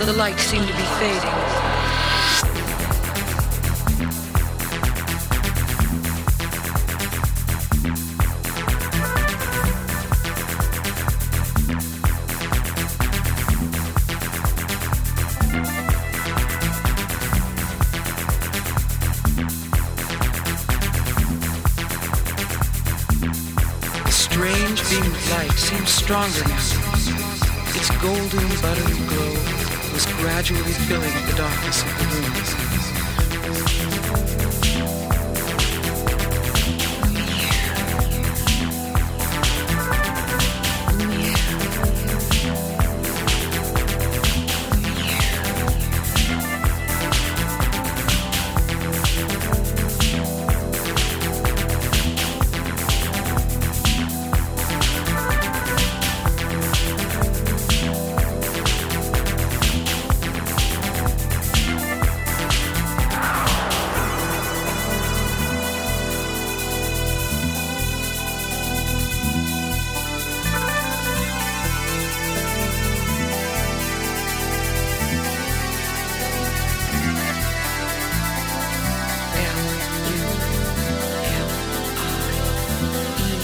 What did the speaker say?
The light seemed to be fading. The strange beam of light seemed stronger now. Its golden, buttery glow was gradually filling the darkness of the room.